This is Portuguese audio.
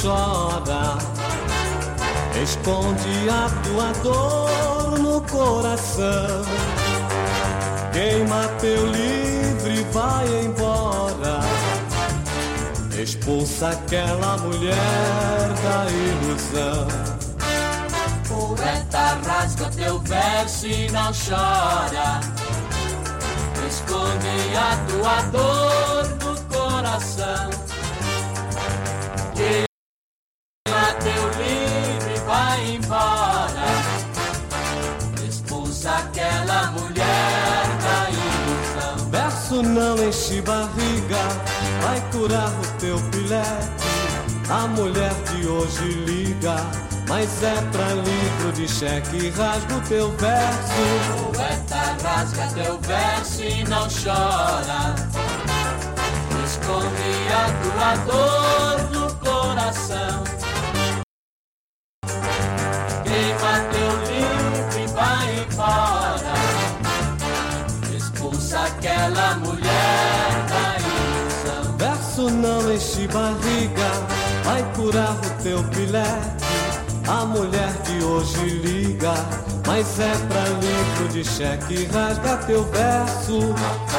chora. Esconde a tua dor no coração. Queima teu livro e vai embora. Expulsa aquela mulher da ilusão. Poeta, rasga teu verso e não chora. Esconde a tua dor no coração. Queima teu livro e vai embora. Expulsa aquela mulher da ilusão. Verso não enche barriga, vai curar o teu pilete. A mulher de hoje liga, mas é pra livro de cheque. Rasga o teu verso. Poeta, rasga teu verso e não chora. Esconde a tua dor no coração. Queima teu livro e vai embora. Expulsa aquela mulher da ilusão. Verso não enche barriga, vai curar o teu pilete. A mulher de hoje liga, mas é pra livro de cheque. Rasga teu verso.